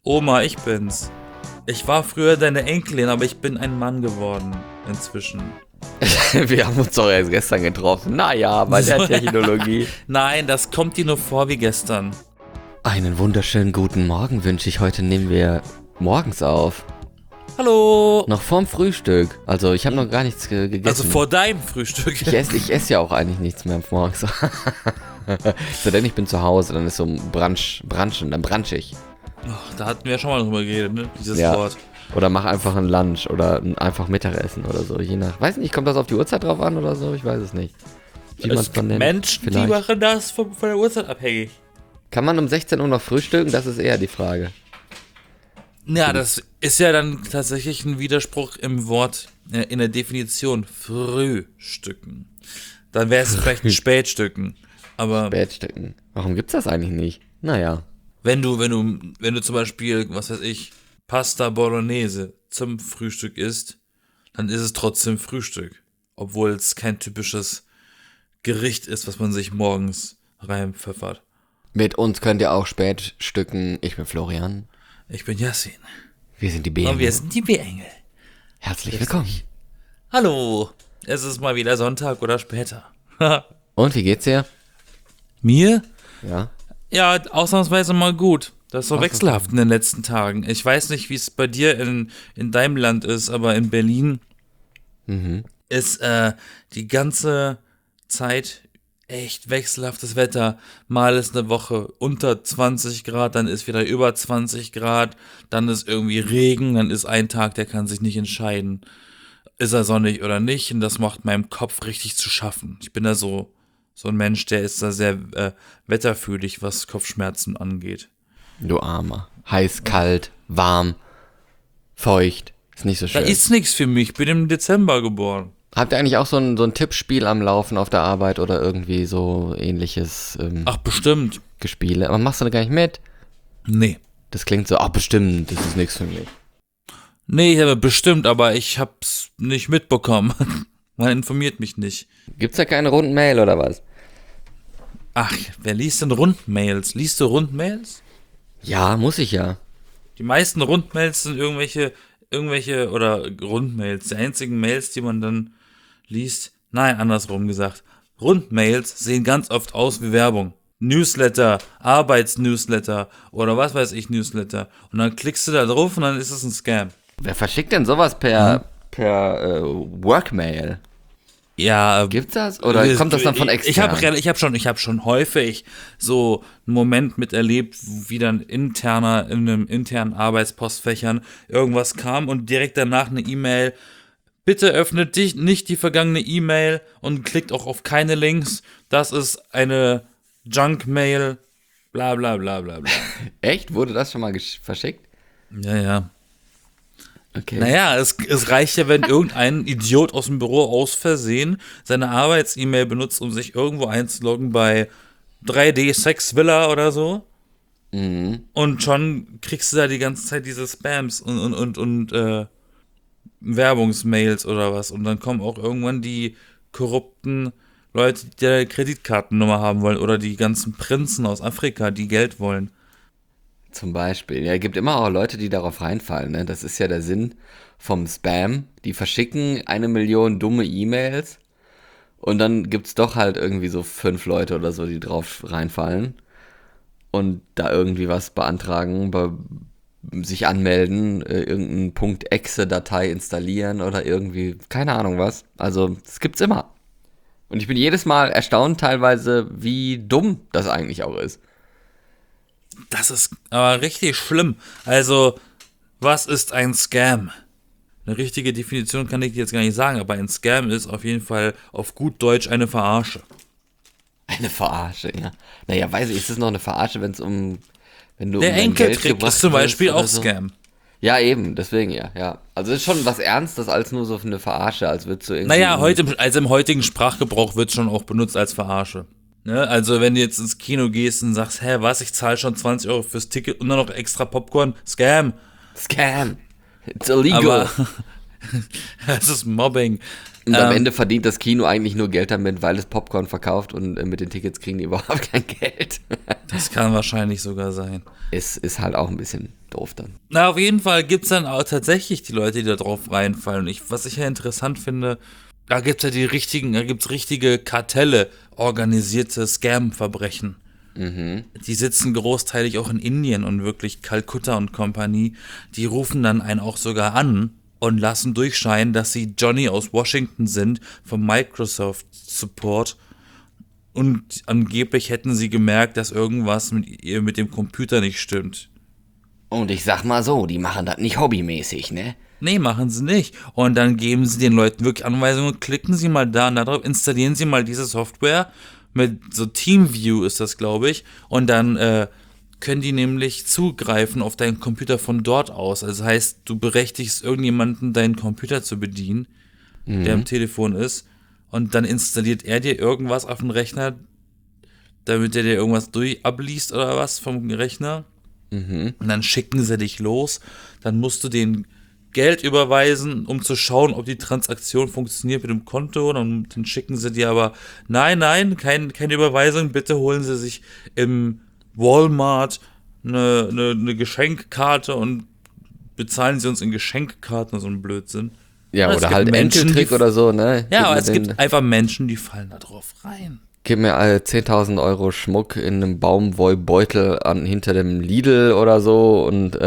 Oma, ich bin's. Ich war früher deine Enkelin, aber ich bin ein Mann geworden inzwischen. Wir haben uns doch erst gestern getroffen. Naja, bei der Technologie. Nein, das kommt dir nur vor wie gestern. Einen wunderschönen guten Morgen wünsche ich. Heute nehmen wir morgens auf. Hallo. Noch vorm Frühstück. Also ich habe noch gar nichts gegessen. Also vor deinem Frühstück. Ich esse ja auch eigentlich nichts mehr morgens. So, denn ich bin zu Hause, dann ist so ein Brunchen, dann brunch ich. Oh, da hatten wir ja schon mal drüber geredet, ne? Dieses Ja. Wort. Oder mach einfach ein Lunch oder einfach Mittagessen oder so. Je nach. Weiß nicht, kommt das auf die Uhrzeit drauf an oder so? Ich weiß es nicht. Wie man es dann nennt. Menschen, Vielleicht. die machen das von der Uhrzeit abhängig. Kann man um 16 Uhr noch frühstücken? Das ist eher die Frage. Ja, das ist ja dann tatsächlich ein Widerspruch im Wort, in der Definition. Frühstücken. Dann wäre es vielleicht ein Spätstücken. Aber Spätstücken. Warum gibt's das eigentlich nicht? Naja. wenn du zum Beispiel, was weiß ich, Pasta Bolognese zum Frühstück isst, dann ist es trotzdem Frühstück. Obwohl es kein typisches Gericht ist, was man sich morgens reinpfeffert. Mit uns könnt ihr auch Spätstücken. Ich bin Florian. Ich bin Yassin. Wir sind die Und B-Engel. wir sind die B-Engel. Herzlich willkommen. Hallo. Es ist mal wieder Sonntag oder später. Und wie geht's dir? Mir? Ja. Ja, ausnahmsweise mal gut. Das ist so wechselhaft in den letzten Tagen. Ich weiß nicht, wie es bei dir in deinem Land ist, aber in Berlin ist die ganze Zeit echt wechselhaftes Wetter. Mal ist eine Woche unter 20 Grad, dann ist wieder über 20 Grad, dann ist irgendwie Regen, dann ist ein Tag, der kann sich nicht entscheiden, ist er sonnig oder nicht. Und das macht meinem Kopf richtig zu schaffen. Ich bin da so ein Mensch, der ist da sehr wetterfühlig, was Kopfschmerzen angeht. Du Armer. Heiß, kalt, warm, feucht. Ist nicht so Da schön. ist nichts für mich. Ich bin im Dezember geboren. Habt ihr eigentlich auch so ein Tippspiel am Laufen auf der Arbeit oder irgendwie so ähnliches Ach, bestimmt. Gespiele? Aber machst du da gar nicht mit? Nee. Das klingt so, bestimmt, das ist nichts für mich. Nee, ich habe bestimmt, aber ich hab's nicht mitbekommen. Man informiert mich nicht. Gibt's da keine runden Mail oder was? Ach, wer liest denn Rundmails? Liest du Rundmails? Ja, muss ich ja. Die meisten Rundmails sind irgendwelche oder Rundmails. Die einzigen Mails, die man dann liest, nein, andersrum gesagt. Rundmails sehen ganz oft aus wie Werbung. Newsletter, Arbeitsnewsletter oder was weiß ich, Newsletter. Und dann klickst du da drauf und dann ist es ein Scam. Wer verschickt denn sowas per Workmail? Ja, Gibt's das? Oder kommt das dann von extern? Ich hab schon häufig so einen Moment miterlebt, wie dann in einem internen Arbeitspostfächern irgendwas kam und direkt danach eine E-Mail. Bitte öffnet nicht die vergangene E-Mail und klickt auch auf keine Links. Das ist eine Junk-Mail. Bla bla bla bla bla. Echt? Wurde das schon mal verschickt? Ja. Okay. Naja, es reicht ja, wenn irgendein Idiot aus dem Büro aus Versehen seine Arbeits-E-Mail benutzt, um sich irgendwo einzuloggen bei 3D Sex Villa oder so. Und schon kriegst du da die ganze Zeit diese Spams und Werbungsmails oder was. Und dann kommen auch irgendwann die korrupten Leute, die eine Kreditkartennummer haben wollen. Oder die ganzen Prinzen aus Afrika, die Geld wollen. Zum Beispiel. Ja, es gibt immer auch Leute, die darauf reinfallen. Ne? Das ist ja der Sinn vom Spam. Die verschicken 1 Million dumme E-Mails und dann gibt's doch halt irgendwie so 5 Leute oder so, die drauf reinfallen und da irgendwie was beantragen, sich anmelden, irgendeinen .exe-Datei installieren oder irgendwie, keine Ahnung was. Also, das gibt's immer. Und ich bin jedes Mal erstaunt teilweise, wie dumm das eigentlich auch ist. Das ist aber richtig schlimm. Also, was ist ein Scam? Eine richtige Definition kann ich dir jetzt gar nicht sagen, aber ein Scam ist auf jeden Fall auf gut Deutsch eine Verarsche. Eine Verarsche, ja. Naja, weiß ich, ist es noch eine Verarsche, wenn du Der um dein Geld Enkeltrick gebracht ist zum Beispiel wirst oder auch so? Scam. Ja, eben, deswegen ja. Also es ist schon was Ernstes als nur so eine Verarsche, als würdest du irgendwie... Naja, im heutigen Sprachgebrauch wird es schon auch benutzt als Verarsche. Ne? Also, wenn du jetzt ins Kino gehst und sagst, hä, was, ich zahle schon 20 Euro fürs Ticket und dann noch extra Popcorn, Scam. Scam. It's illegal. Aber, Das ist Mobbing. Und am Ende verdient das Kino eigentlich nur Geld damit, weil es Popcorn verkauft und mit den Tickets kriegen die überhaupt kein Geld. Das kann wahrscheinlich sogar sein. Ist halt auch ein bisschen doof dann. Na, auf jeden Fall gibt es dann auch tatsächlich die Leute, die da drauf reinfallen. Und was ich ja interessant finde, da gibt's richtige Kartelle, organisierte Scam-Verbrechen. Die sitzen großteilig auch in Indien und wirklich Kalkutta und Kompanie. Die rufen dann einen auch sogar an und lassen durchscheinen, dass sie Johnny aus Washington sind, vom Microsoft Support. Und angeblich hätten sie gemerkt, dass irgendwas mit dem Computer nicht stimmt. Und ich sag mal so, die machen das nicht hobbymäßig, ne? Nee, machen sie nicht. Und dann geben sie den Leuten wirklich Anweisungen, klicken sie mal da und da drauf, installieren sie mal diese Software. Mit so TeamView ist das, glaube ich. Und dann können die nämlich zugreifen auf deinen Computer von dort aus. Also das heißt, du berechtigst irgendjemanden, deinen Computer zu bedienen, der am Telefon ist. Und dann installiert er dir irgendwas auf den Rechner, damit er dir irgendwas abliest oder was vom Rechner. Und dann schicken sie dich los. Dann musst du den Geld überweisen, um zu schauen, ob die Transaktion funktioniert mit dem Konto. Und dann schicken sie dir aber, nein, keine Überweisung. Bitte holen Sie sich im Walmart eine Geschenkkarte und bezahlen Sie uns in Geschenkkarten, so ein Blödsinn. Ja, es oder gibt halt Menschen, Enkeltrick oder so, ne? Ja, aber es gibt einfach Menschen, die fallen da drauf rein. Gib mir 10.000 Euro Schmuck in einem Baumwollbeutel hinter dem Lidl oder so und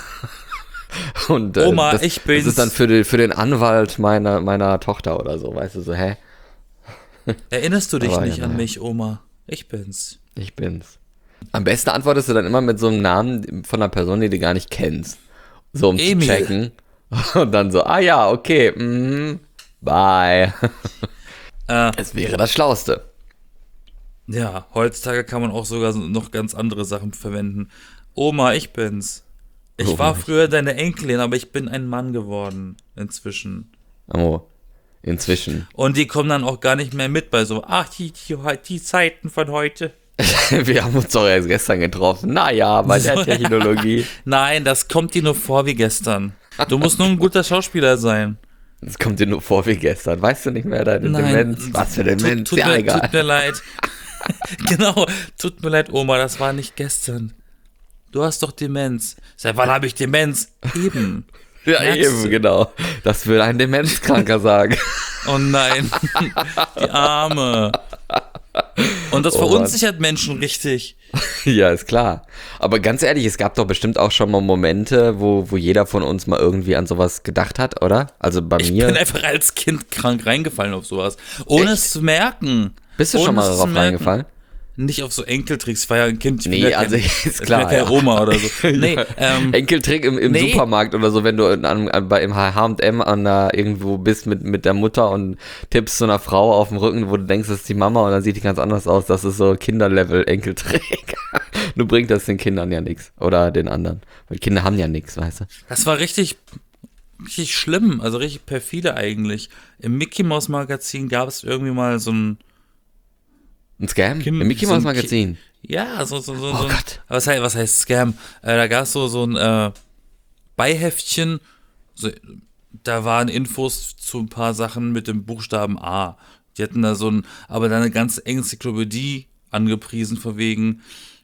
Oma, das, ich bin's. Das ist dann für den Anwalt meiner Tochter oder so, weißt du, so, hä? Erinnerst du dich Aber nicht ja, an naja. mich, Oma? Ich bin's. Ich bin's. Am besten antwortest du dann immer mit so einem Namen von einer Person, die du gar nicht kennst. So, um Emil. zu checken. Und dann so, ja, okay, bye. Es wäre das Schlauste. Ja, heutzutage kann man auch sogar noch ganz andere Sachen verwenden. Oma, ich bin's. Ich Oma, war früher deine Enkelin, aber ich bin ein Mann geworden inzwischen. Oh, inzwischen. Und die kommen dann auch gar nicht mehr mit bei so, die Zeiten von heute. Wir haben uns doch erst gestern getroffen. Naja, bei der Technologie. Nein, das kommt dir nur vor wie gestern. Du musst nur ein guter Schauspieler sein. Das kommt dir nur vor wie gestern. Weißt du nicht mehr deine Demenz? Was für Demenz? Egal. Tut mir leid. Genau, tut mir leid, Oma, das war nicht gestern. Du hast doch Demenz. Seit wann habe ich Demenz? Eben. Ja, Merkst eben, du? genau. Das will ein Demenzkranker sagen. Oh nein, die Arme. Und das verunsichert Menschen richtig. Ja, ist klar. Aber ganz ehrlich, es gab doch bestimmt auch schon mal Momente, wo jeder von uns mal irgendwie an sowas gedacht hat, oder? Also bei Ich mir. bin einfach als Kind krank reingefallen auf sowas. Ohne Echt? es zu merken. Bist du Ohne schon mal es zu darauf merken. reingefallen? Nicht auf so Enkeltricks, ich war ja ein Kind. Ich bin Nee, ja also kein, ist klar. Ich bin ja keine Oma oder so. Nee, Enkeltrick im nee. Supermarkt oder so, wenn du im H&M irgendwo bist mit der Mutter und tippst so einer Frau auf den Rücken, wo du denkst, das ist die Mama und dann sieht die ganz anders aus. Das ist so Kinderlevel Enkeltrick. Nur bringt das den Kindern ja nichts. Oder den anderen. Weil Kinder haben ja nichts, weißt du. das war richtig schlimm, also richtig perfide eigentlich. Im Mickey Mouse Magazin gab es irgendwie mal so ein Ein Scam? Kim- Im Mickey so Mouse ein Magazin. Ja, so Oh ein, Gott. was heißt Scam? Da gab es so ein Beiheftchen, da waren Infos zu ein paar Sachen mit dem Buchstaben A. Die hatten da aber da eine ganze Enzyklopädie angepriesen, von wegen,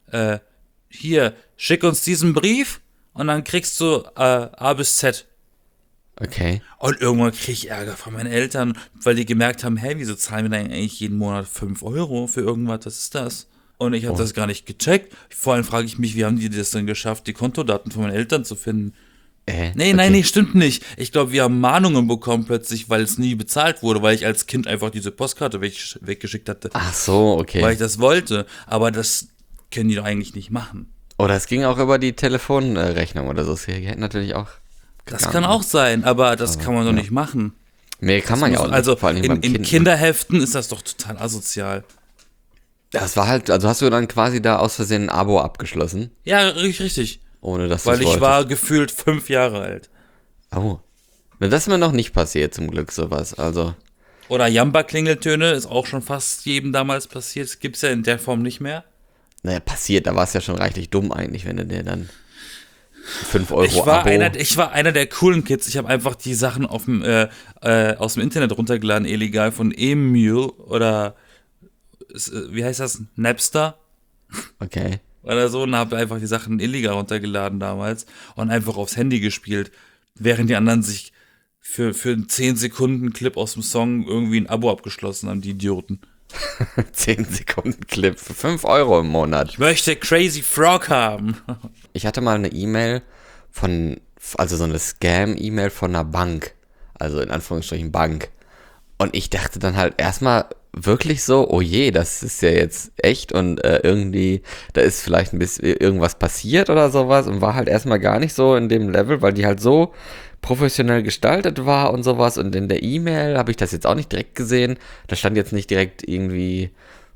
hier, schick uns diesen Brief und dann kriegst du A bis Z. Okay. Und irgendwann krieg ich Ärger von meinen Eltern, weil die gemerkt haben, hä, wieso zahlen wir denn eigentlich jeden Monat 5 Euro für irgendwas, was ist das? Und ich habe das gar nicht gecheckt. Vor allem frage ich mich, wie haben die das denn geschafft, die Kontodaten von meinen Eltern zu finden? Nee, stimmt nicht. Ich glaube, wir haben Mahnungen bekommen plötzlich, weil es nie bezahlt wurde, weil ich als Kind einfach diese Postkarte weggeschickt hatte, Ach so, okay. weil ich das wollte. Aber das können die doch eigentlich nicht machen. Oder es ging auch über die Telefonrechnung oder so. Sie hätten natürlich auch. Das gegangen. kann auch sein, aber das kann man doch nicht machen. Nee, kann man ja auch nicht. Also vor allem beim in Kind. Kinderheften ist das doch total asozial. Das war halt, also hast du dann quasi da aus Versehen ein Abo abgeschlossen, Ja, richtig. ohne dass du Weil es ich war gefühlt 5 Jahre alt. Oh. Na, das ist mir noch nicht passiert, zum Glück, sowas. Also, Oder Jamba-Klingeltöne ist auch schon fast jedem damals passiert. Das gibt's ja in der Form nicht mehr. naja, passiert, da war es ja schon reichlich dumm eigentlich, wenn du dir dann. 5 Euro Ich war, Abo. ich war einer der coolen Kids. Ich habe einfach die Sachen aus dem Internet runtergeladen, illegal, von Emule oder wie heißt das? Napster Okay. oder so, und habe einfach die Sachen illegal runtergeladen damals und einfach aufs Handy gespielt, während die anderen sich für einen 10-Sekunden-Clip aus dem Song irgendwie ein Abo abgeschlossen haben, die Idioten. 10 Sekunden Clip für 5 Euro im Monat. Ich möchte Crazy Frog haben. Ich hatte mal eine E-Mail also so eine Scam-E-Mail von einer Bank. Also in Anführungsstrichen Bank. Und ich dachte dann halt erstmal wirklich so, oh je, das ist ja jetzt echt und irgendwie, da ist vielleicht ein bisschen irgendwas passiert oder sowas und war halt erstmal gar nicht so in dem Level, weil die halt so professionell gestaltet war und sowas. Und in der E-Mail habe ich das jetzt auch nicht direkt gesehen. Da stand jetzt nicht direkt irgendwie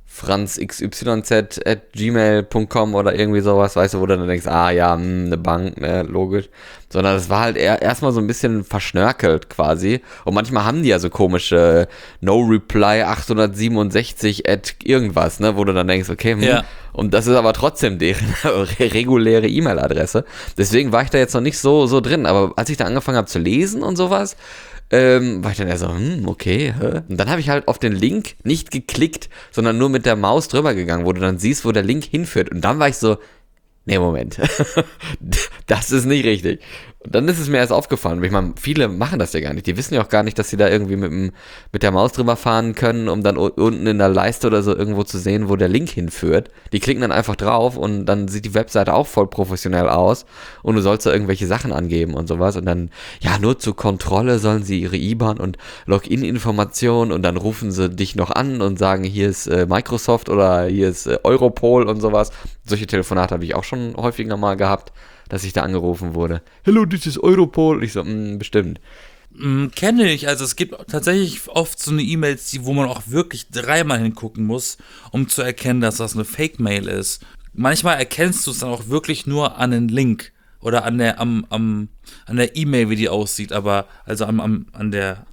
franzxyz@gmail.com oder irgendwie sowas, weißt du, wo du dann denkst, eine Bank, ne, logisch. Sondern es war halt erstmal so ein bisschen verschnörkelt quasi. Und manchmal haben die ja so komische No-Reply 867 at irgendwas, ne, wo du dann denkst, okay, Ja. Und das ist aber trotzdem deren reguläre E-Mail-Adresse. Deswegen war ich da jetzt noch nicht so drin. Aber als ich da angefangen habe zu lesen und sowas, war ich dann eher so, okay, hä? Und dann habe ich halt auf den Link nicht geklickt, sondern nur mit der Maus drüber gegangen, wo du dann siehst, wo der Link hinführt. Und dann war ich so, nee, Moment, das ist nicht richtig. Und dann ist es mir erst aufgefallen, weil ich meine, viele machen das ja gar nicht. Die wissen ja auch gar nicht, dass sie da irgendwie mit der Maus drüber fahren können, um dann unten in der Leiste oder so irgendwo zu sehen, wo der Link hinführt. Die klicken dann einfach drauf und dann sieht die Webseite auch voll professionell aus und du sollst da irgendwelche Sachen angeben und sowas. Und dann, ja, nur zur Kontrolle sollen sie ihre IBAN und Login-Informationen und dann rufen sie dich noch an und sagen, hier ist Microsoft oder hier ist Europol und sowas. Solche Telefonate habe ich auch schon häufiger mal gehabt, dass ich da angerufen wurde. Hello, this is Europol. Und ich so, bestimmt. Kenne ich. Also es gibt tatsächlich oft so eine E-Mails, wo man auch wirklich dreimal hingucken muss, um zu erkennen, dass das eine Fake-Mail ist. Manchmal erkennst du es dann auch wirklich nur an den Link oder an der E-Mail, wie die aussieht, aber also an der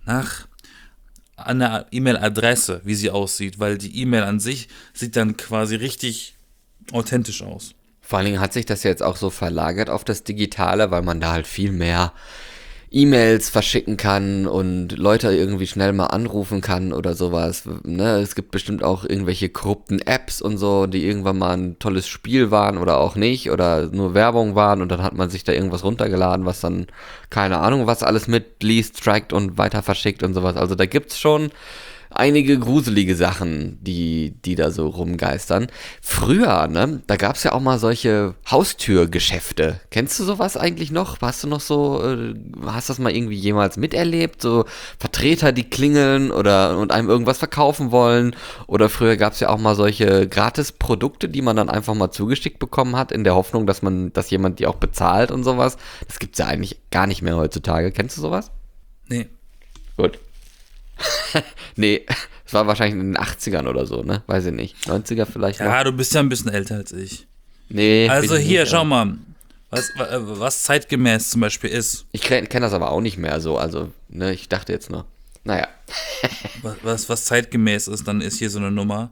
E-Mail-Adresse, wie sie aussieht, weil die E-Mail an sich sieht dann quasi richtig authentisch aus. Vor allen Dingen hat sich das jetzt auch so verlagert auf das Digitale, weil man da halt viel mehr E-Mails verschicken kann und Leute irgendwie schnell mal anrufen kann oder sowas. Ne? Es gibt bestimmt auch irgendwelche korrupten Apps und so, die irgendwann mal ein tolles Spiel waren oder auch nicht oder nur Werbung waren und dann hat man sich da irgendwas runtergeladen, was dann, keine Ahnung, was alles mitliest, trackt und weiter verschickt und sowas. Also da gibt's schon einige gruselige Sachen, die da so rumgeistern. Früher, ne, da gab's ja auch mal solche Haustürgeschäfte. Kennst du sowas eigentlich noch? Hast du noch so, hast das mal irgendwie jemals miterlebt? So Vertreter, die klingeln und einem irgendwas verkaufen wollen? Oder früher gab's ja auch mal solche Gratis-Produkte, die man dann einfach mal zugeschickt bekommen hat, in der Hoffnung, dass jemand die auch bezahlt und sowas. Das gibt's ja eigentlich gar nicht mehr heutzutage. Kennst du sowas? Nee. Gut. Nee, es war wahrscheinlich in den 80ern oder so, ne? Weiß ich nicht. 90er vielleicht noch? Ja, du bist ja ein bisschen älter als ich. Nee. Also bin ich hier, nicht, schau mal, was zeitgemäß zum Beispiel ist. Ich kenn das aber auch nicht mehr so, also, ne, ich dachte jetzt nur. Naja. Was zeitgemäß ist, dann ist hier so eine Nummer.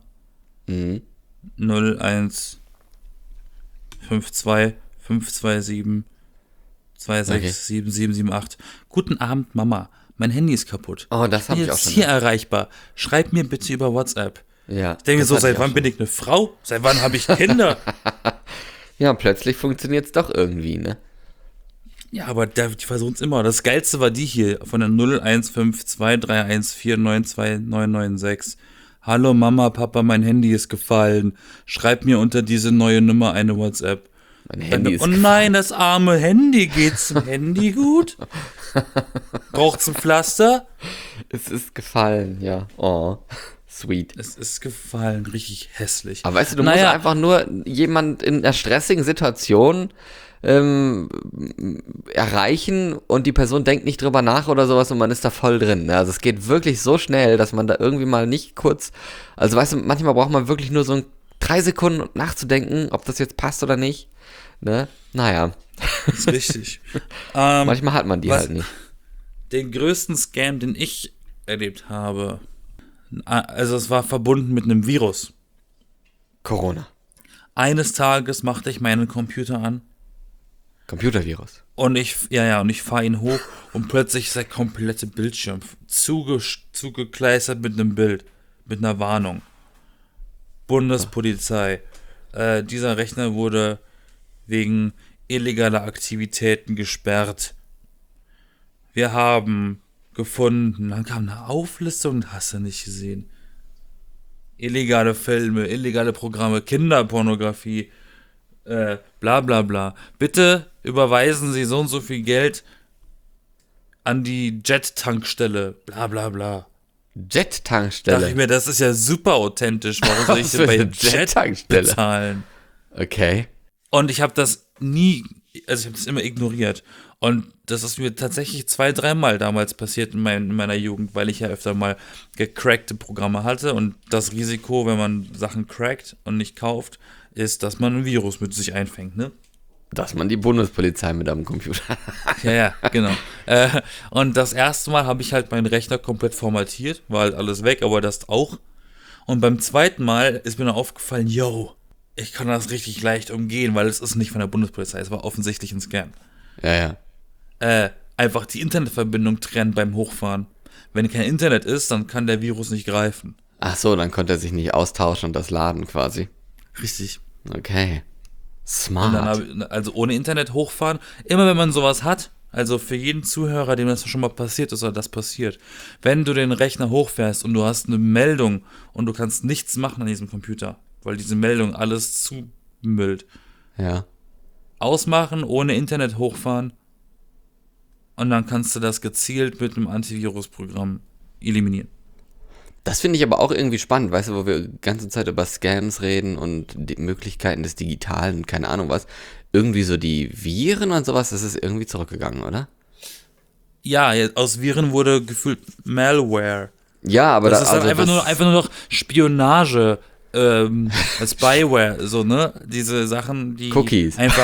0152 527 26778. Guten Abend, Mama. Mein Handy ist kaputt. Oh, das habe ich auch jetzt schon. Hier erreichbar. Schreib mir bitte über WhatsApp. Ja. Ich denke das so, hatte seit ich auch wann bin ich eine Frau? Seit wann habe ich Kinder? Ja, plötzlich funktioniert es doch irgendwie, ne? Ja, aber die versuchen es immer. Das Geilste war die hier von der 015231492996. Hallo Mama, Papa, mein Handy ist gefallen. Schreib mir unter diese neue Nummer eine WhatsApp. Mein Handy ist Oh nein, das arme Handy. Geht's dem Handy gut? Braucht's ein Pflaster? Es ist gefallen, ja. Oh, sweet. Es ist gefallen, richtig hässlich. Aber weißt du, musst einfach nur jemand in einer stressigen Situation erreichen und die Person denkt nicht drüber nach oder sowas und man ist da voll drin. Ne? Also es geht wirklich so schnell, dass man da irgendwie mal nicht kurz, also weißt du, manchmal braucht man wirklich nur so 3 Sekunden nachzudenken, ob das jetzt passt oder nicht. Ne? Naja. Das ist richtig. Manchmal hat man die halt nicht. Den größten Scam, den ich erlebt habe, also es war verbunden mit einem Virus. Corona. Eines Tages machte ich meinen Computer an Computervirus. Und ich fahre ihn hoch und plötzlich ist der komplette Bildschirm zugekleistert mit einem Bild, mit einer Warnung. Bundespolizei. Dieser Rechner wurde wegen illegaler Aktivitäten gesperrt. Wir haben gefunden, dann kam eine Auflistung, hast du nicht gesehen. Illegale Filme, illegale Programme, Kinderpornografie, bla bla bla. Bitte überweisen Sie so und so viel Geld an die Jet-Tankstelle, bla bla bla. Jet-Tankstelle? Dachte ich mir, das ist ja super authentisch. Warum soll ich denn bei Jet bezahlen? Okay. Und ich habe das ich habe das immer ignoriert. Und das ist mir tatsächlich 2-3 Mal damals passiert in meiner Jugend, weil ich ja öfter mal gecrackte Programme hatte. Und das Risiko, wenn man Sachen crackt und nicht kauft, ist, dass man ein Virus mit sich einfängt, ne? Dass man die Bundespolizei mit am Computer hat. Ja, genau. Und das erste Mal habe ich halt meinen Rechner komplett formatiert, war halt alles weg, aber das auch. Und beim zweiten Mal ist mir dann aufgefallen, ich kann das richtig leicht umgehen, weil es ist nicht von der Bundespolizei, es war offensichtlich ein Scam. Ja. Einfach die Internetverbindung trennen beim Hochfahren. Wenn kein Internet ist, dann kann der Virus nicht greifen. Ach so, dann konnte er sich nicht austauschen und das laden quasi. Richtig. Okay. Smart. Und dann also ohne Internet hochfahren, immer wenn man sowas hat, also für jeden Zuhörer, dem das schon mal passiert ist oder das passiert, wenn du den Rechner hochfährst und du hast eine Meldung und du kannst nichts machen an diesem Computer, weil diese Meldung alles zumüllt. Ja. Ausmachen, ohne Internet hochfahren und dann kannst du das gezielt mit einem Antivirusprogramm eliminieren. Das finde ich aber auch irgendwie spannend, weißt du, wo wir die ganze Zeit über Scams reden und die Möglichkeiten des Digitalen und keine Ahnung was. Irgendwie so die Viren und sowas, das ist irgendwie zurückgegangen, oder? Ja, aus Viren wurde gefühlt Malware. Ja, aber das ist also einfach nur noch Spionage, Spyware, so, ne? Diese Sachen, die Cookies. einfach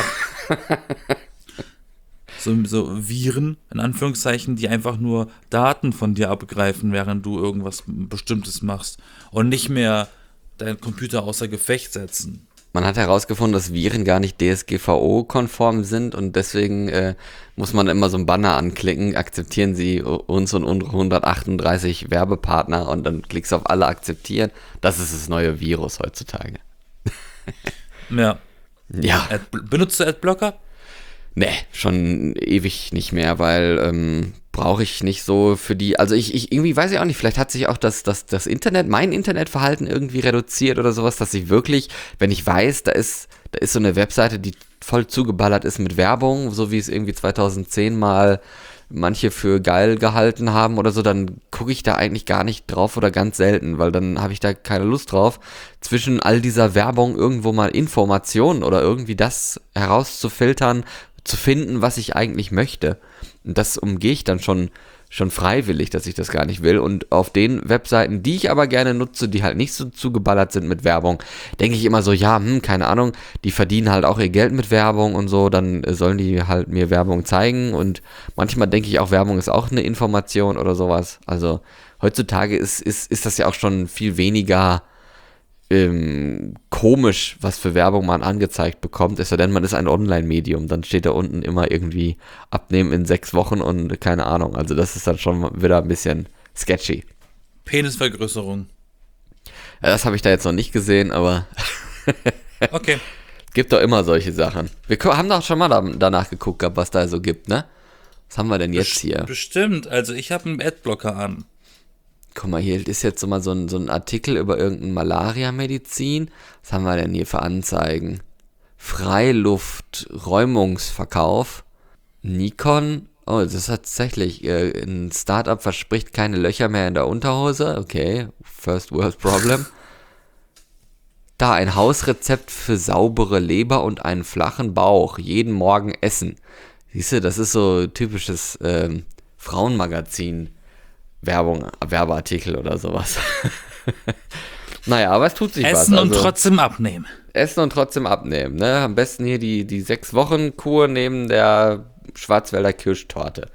so Viren, in Anführungszeichen, die einfach nur Daten von dir abgreifen, während du irgendwas Bestimmtes machst und nicht mehr deinen Computer außer Gefecht setzen. Man hat herausgefunden, dass Viren gar nicht DSGVO-konform sind und deswegen muss man immer so einen Banner anklicken, akzeptieren Sie uns und unsere 138 Werbepartner und dann klickst du auf alle akzeptieren. Das ist das neue Virus heutzutage. Ja. Ja. Benutzt du Adblocker? Nee, schon ewig nicht mehr, weil brauche ich nicht so für die, also ich irgendwie weiß ich auch nicht, vielleicht hat sich auch das Internet, mein Internetverhalten irgendwie reduziert oder sowas, dass ich wirklich, wenn ich weiß, da ist so eine Webseite, die voll zugeballert ist mit Werbung, so wie es irgendwie 2010 mal manche für geil gehalten haben oder so, dann gucke ich da eigentlich gar nicht drauf oder ganz selten, weil dann habe ich da keine Lust drauf, zwischen all dieser Werbung irgendwo mal Informationen oder irgendwie das herauszufiltern, zu finden, was ich eigentlich möchte. Und das umgehe ich dann schon freiwillig, dass ich das gar nicht will. Und auf den Webseiten, die ich aber gerne nutze, die halt nicht so zugeballert sind mit Werbung, denke ich immer so, ja, keine Ahnung, die verdienen halt auch ihr Geld mit Werbung und so, dann sollen die halt mir Werbung zeigen. Und manchmal denke ich auch, Werbung ist auch eine Information oder sowas. Also heutzutage ist das ja auch schon viel weniger komisch, was für Werbung man angezeigt bekommt, es sei denn, man ist ein Online-Medium, dann steht da unten immer irgendwie abnehmen in 6 Wochen und keine Ahnung, also das ist dann schon wieder ein bisschen sketchy. Penisvergrößerung. Ja, das habe ich da jetzt noch nicht gesehen, aber okay. Gibt doch immer solche Sachen. Wir haben doch schon mal danach geguckt, was da so gibt, ne? Was haben wir denn jetzt hier? Bestimmt, also ich habe einen Adblocker an. Guck mal, hier ist jetzt so mal so ein Artikel über irgendeine Malaria-Medizin. Was haben wir denn hier für Anzeigen? Freiluft-Räumungsverkauf. Nikon. Oh, das ist tatsächlich. Ein Startup verspricht keine Löcher mehr in der Unterhose. Okay, First World Problem. Da ein Hausrezept für saubere Leber und einen flachen Bauch. Jeden Morgen essen. Siehst du, das ist so typisches Frauenmagazin. Werbeartikel oder sowas. Naja, aber es tut sich was. Essen und trotzdem abnehmen. Essen und trotzdem abnehmen, ne? Am besten hier die 6-Wochen-Kur neben der Schwarzwälder Kirschtorte.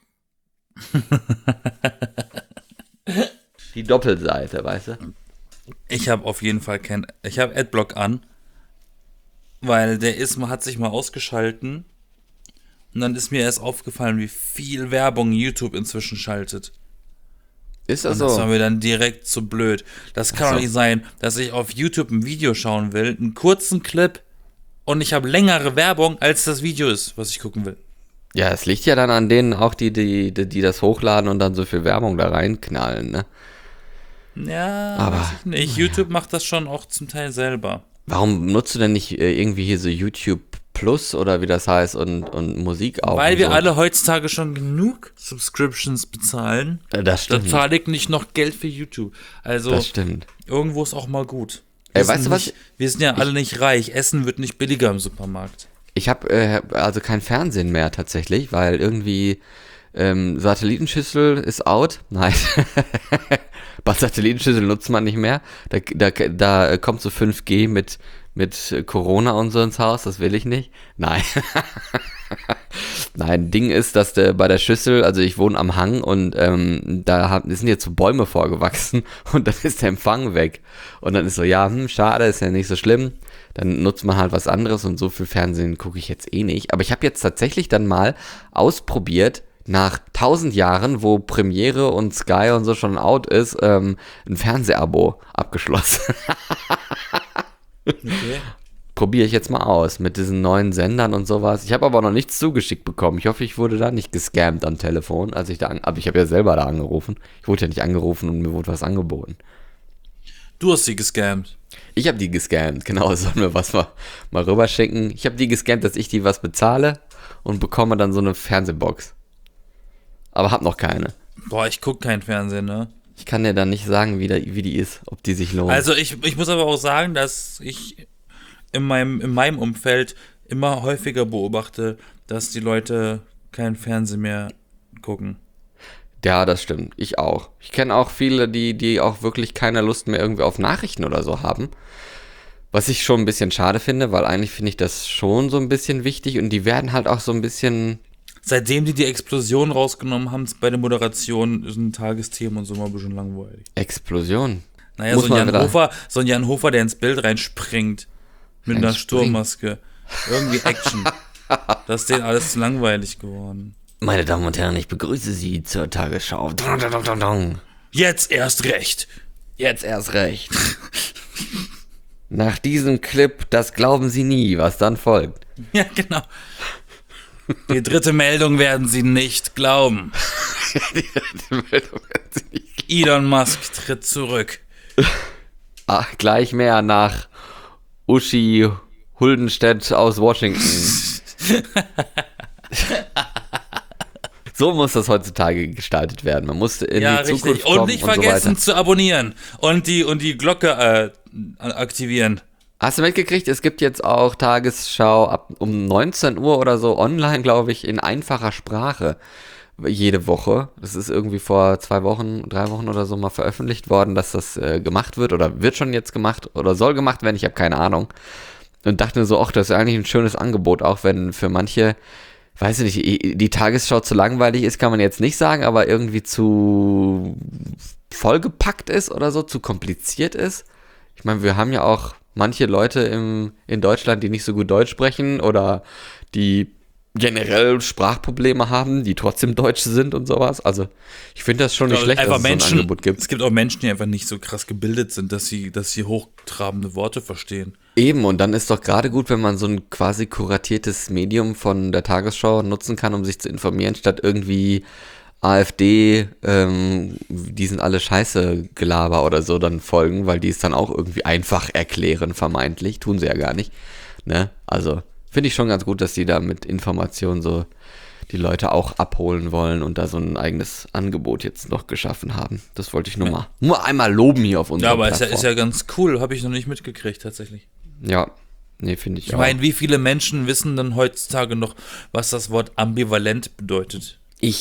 Die Doppelseite, weißt du? Ich habe auf jeden Fall ich habe Adblock an, weil man hat sich mal ausgeschalten Und dann ist mir erst aufgefallen, wie viel Werbung YouTube inzwischen schaltet. Ist das Und so? das war mir dann direkt zu blöd. Das kann doch nicht sein, dass ich auf YouTube ein Video schauen will, einen kurzen Clip, und ich habe längere Werbung, als das Video ist, was ich gucken will. Ja, es liegt ja dann an denen auch, die das hochladen und dann so viel Werbung da reinknallen, ne? Ja, Aber weiß ich nicht. YouTube macht das schon auch zum Teil selber. warum nutzt du denn nicht irgendwie hier so YouTube Plus oder wie das heißt und Musik auch? Weil und wir so? alle heutzutage schon genug Subscriptions bezahlen. Das Da stimmt. zahle ich nicht noch Geld für YouTube. Also, Das stimmt. irgendwo ist auch mal gut. Ey, weißt du was? Wir sind ja alle nicht reich. Essen wird nicht billiger im Supermarkt. Ich habe also kein Fernsehen mehr tatsächlich, weil irgendwie Satellitenschüssel ist out. Nein. Bei Satellitenschüssel nutzt man nicht mehr. Da kommt so 5G mit Corona und so ins Haus. Das will ich nicht. Nein. Nein, Ding ist, dass bei der Schüssel, also ich wohne am Hang und da sind jetzt so Bäume vorgewachsen und dann ist der Empfang weg. Und dann ist so, ja, schade, ist ja nicht so schlimm. Dann nutzt man halt was anderes und so viel Fernsehen gucke ich jetzt eh nicht. Aber ich habe jetzt tatsächlich dann mal ausprobiert, nach 1000 Jahren, wo Premiere und Sky und so schon out ist, ein Fernsehabo abgeschlossen. Okay. Probiere ich jetzt mal aus mit diesen neuen Sendern und sowas. Ich habe aber noch nichts zugeschickt bekommen. Ich hoffe, ich wurde da nicht gescammt am Telefon, aber ich habe ja selber da angerufen. Ich wurde ja nicht angerufen und mir wurde was angeboten. Du hast sie gescammt. Ich habe die gescammt, genau, sollen wir was mal rüberschicken. Ich habe die gescammt, dass ich die was bezahle und bekomme dann so eine Fernsehbox. Aber hab noch keine. Boah, ich gucke kein Fernsehen, ne? Ich kann dir dann nicht sagen, wie die ist, ob die sich lohnt. Also ich muss aber auch sagen, dass ich in meinem Umfeld immer häufiger beobachte, dass die Leute kein Fernsehen mehr gucken. Ja, das stimmt. Ich auch. Ich kenne auch viele, die auch wirklich keine Lust mehr irgendwie auf Nachrichten oder so haben. Was ich schon ein bisschen schade finde, weil eigentlich finde ich das schon so ein bisschen wichtig und die werden halt auch so ein bisschen... Seitdem die Explosion rausgenommen haben bei der Moderation, sind Tagesthemen und so mal ein bisschen langweilig. Explosion. Naja, Muss so ein man wieder- Jan Hofer, der ins Bild reinspringt mit einer Sturmmaske. Irgendwie Action. Das ist denen alles zu langweilig geworden. Meine Damen und Herren, ich begrüße Sie zur Tagesschau. Dong, dong, dong, dong, dong. Jetzt erst recht. Jetzt erst recht. Nach diesem Clip, das glauben Sie nie, was dann folgt. Ja, genau. Die dritte Meldung werden Sie nicht glauben. Elon Musk tritt zurück. Gleich mehr nach Uschi Huldenstedt aus Washington. So muss das heutzutage gestaltet werden. Man muss in die Zukunft richtig. kommen Und nicht und so vergessen weiter. zu abonnieren und die Glocke aktivieren. Hast du mitgekriegt, es gibt jetzt auch Tagesschau ab um 19 Uhr oder so online, glaube ich, in einfacher Sprache jede Woche. Das ist irgendwie vor 3 Wochen oder so mal veröffentlicht worden, dass das gemacht wird oder wird schon jetzt gemacht oder soll gemacht werden, ich habe keine Ahnung. Und dachte mir so, ach, das ist eigentlich ein schönes Angebot, auch wenn für manche, weiß ich nicht, die Tagesschau zu langweilig ist, kann man jetzt nicht sagen, aber irgendwie zu vollgepackt ist oder so, zu kompliziert ist. Ich meine, wir haben ja auch manche Leute in Deutschland, die nicht so gut Deutsch sprechen oder die generell Sprachprobleme haben, die trotzdem Deutsch sind und sowas. Also ich finde das schon nicht schlecht, dass es so ein Angebot gibt. Es gibt auch Menschen, die einfach nicht so krass gebildet sind, dass sie hochtrabende Worte verstehen. Eben, und dann ist doch gerade gut, wenn man so ein quasi kuratiertes Medium von der Tagesschau nutzen kann, um sich zu informieren, statt irgendwie AfD, die sind alle scheiße Gelaber oder so dann folgen, weil die es dann auch irgendwie einfach erklären, vermeintlich. Tun sie ja gar nicht. Ne? Also finde ich schon ganz gut, dass die da mit Informationen so die Leute auch abholen wollen und da so ein eigenes Angebot jetzt noch geschaffen haben. Das wollte ich nur einmal loben hier auf unserer Ja, aber Plattform. ist ja ganz cool. Habe ich noch nicht mitgekriegt, tatsächlich. Ja, nee, finde ich Ich auch. meine, wie viele Menschen wissen denn heutzutage noch, was das Wort ambivalent bedeutet?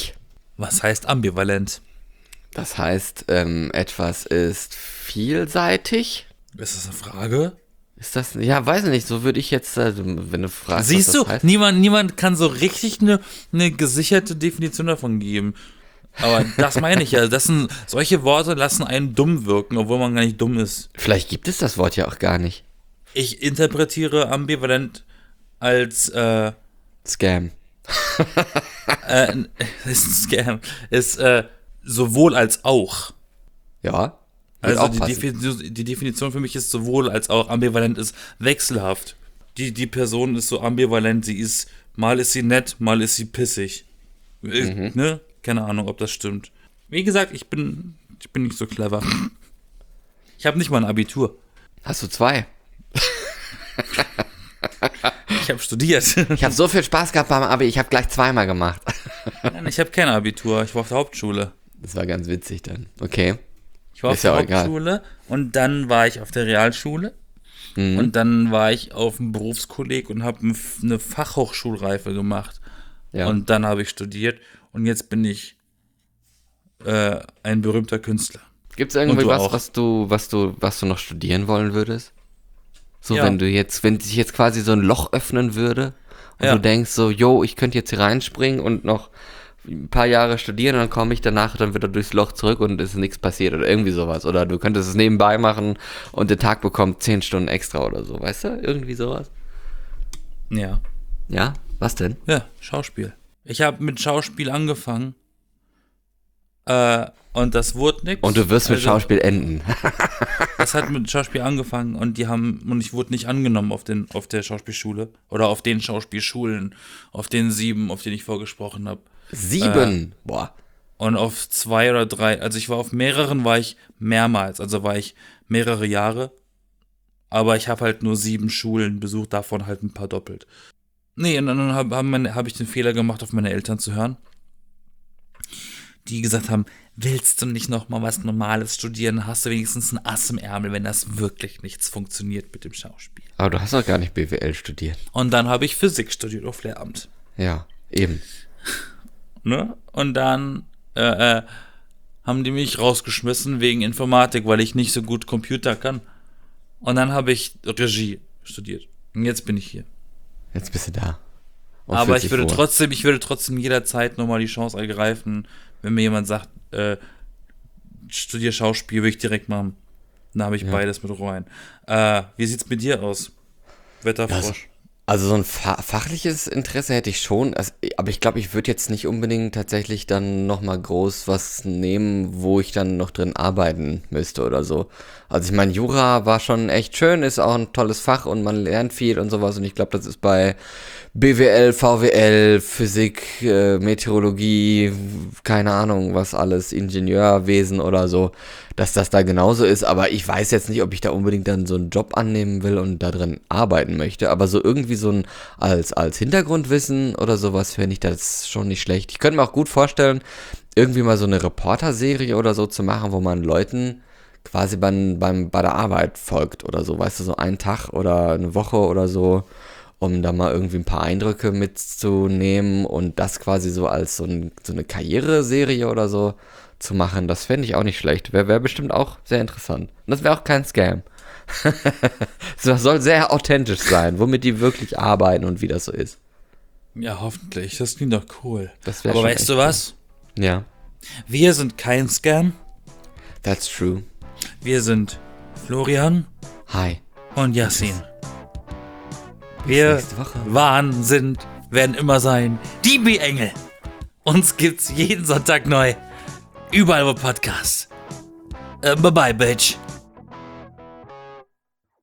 Was heißt ambivalent? Das heißt, etwas ist vielseitig. Ist das eine Frage? Ist das, ja, weiß ich nicht, so würde ich jetzt, wenn du fragst, Siehst was du, das heißt. niemand kann so richtig eine gesicherte Definition davon geben. Aber das meine ich ja. Solche Worte lassen einen dumm wirken, obwohl man gar nicht dumm ist. Vielleicht gibt es das Wort ja auch gar nicht. Ich interpretiere ambivalent als Scam. Ist ein Scam. Ist sowohl als auch. Ja. Also die Definition für mich ist sowohl als auch. Ambivalent ist wechselhaft. Die Person ist so ambivalent, mal ist sie nett, mal ist sie pissig. Ne? Keine Ahnung, ob das stimmt. Wie gesagt, ich bin nicht so clever. Ich habe nicht mal ein Abitur. Hast du 2? Ich habe studiert. Ich habe so viel Spaß gehabt beim Abi, ich habe gleich 2-mal gemacht. Nein, ich habe kein Abitur, ich war auf der Hauptschule. Das war ganz witzig dann. Okay. Ich war auf der Hauptschule und dann war ich auf der Realschule. Und dann war ich auf dem Berufskolleg und habe eine Fachhochschulreife gemacht. Ja. Und dann habe ich studiert und jetzt bin ich ein berühmter Künstler. Gibt es irgendwie was du noch studieren wollen würdest? So, ja. Wenn sich jetzt quasi so ein Loch öffnen würde und du denkst so, ich könnte jetzt hier reinspringen und noch ein paar Jahre studieren und dann komme ich danach dann wieder durchs Loch zurück und es ist nichts passiert oder irgendwie sowas. Oder du könntest es nebenbei machen und der Tag bekommt 10 Stunden extra oder so, weißt du? Irgendwie sowas. Ja. Ja? Was denn? Ja, Schauspiel. Ich habe mit Schauspiel angefangen und das wurde nichts. Und du wirst mit Schauspiel enden. Das hat mit Schauspiel angefangen und ich wurde nicht angenommen auf der Schauspielschule oder auf den Schauspielschulen, auf den 7, auf denen ich vorgesprochen habe. 7? Boah. Und auf 2 oder 3, also auf mehreren war ich mehrmals, also war ich mehrere Jahre, aber ich habe halt nur 7 Schulen besucht, davon halt ein paar doppelt. Nee, und dann habe ich den Fehler gemacht, auf meine Eltern zu hören, die gesagt haben, willst du nicht noch mal was Normales studieren, hast du wenigstens ein Ass im Ärmel, wenn das wirklich nichts funktioniert mit dem Schauspiel. Aber du hast doch gar nicht BWL studiert. Und dann habe ich Physik studiert auf Lehramt. Ja, eben. Ne? Und dann haben die mich rausgeschmissen wegen Informatik, weil ich nicht so gut Computer kann. Und dann habe ich Regie studiert. Und jetzt bin ich hier. Jetzt bist du da. Aber ich würde trotzdem jederzeit nochmal die Chance ergreifen, wenn mir jemand sagt, studier Schauspiel, würde ich direkt machen. Dann habe ich beides mit rein. Wie sieht's mit dir aus? Wetterfrosch. Also so ein fachliches Interesse hätte ich schon, aber ich glaube, ich würde jetzt nicht unbedingt tatsächlich dann nochmal groß was nehmen, wo ich dann noch drin arbeiten müsste oder so. Also ich meine, Jura war schon echt schön, ist auch ein tolles Fach und man lernt viel und sowas und ich glaube, das ist bei BWL, VWL, Physik, Meteorologie, keine Ahnung, was alles, Ingenieurwesen oder so, dass das da genauso ist, aber ich weiß jetzt nicht, ob ich da unbedingt dann so einen Job annehmen will und da drin arbeiten möchte, aber so irgendwie so ein als Hintergrundwissen oder sowas fände ich das schon nicht schlecht. Ich könnte mir auch gut vorstellen, irgendwie mal so eine Reporterserie oder so zu machen, wo man Leuten quasi bei der Arbeit folgt oder so, weißt du, so einen Tag oder eine Woche oder so, um da mal irgendwie ein paar Eindrücke mitzunehmen und das quasi so als so eine Karriereserie oder so zu machen, das fände ich auch nicht schlecht. Wäre bestimmt auch sehr interessant. Und das wäre auch kein Scam. Das soll sehr authentisch sein, womit die wirklich arbeiten und wie das so ist. Ja, hoffentlich. Das klingt doch cool. Aber weißt du was? Ja. Wir sind kein Scam. That's true. Wir sind Florian. Hi. Und Yassin. Wir waren, sind, werden immer sein die B-Engel. Uns gibt's jeden Sonntag neu. Überall wo Podcasts. Bye bye, Bitch.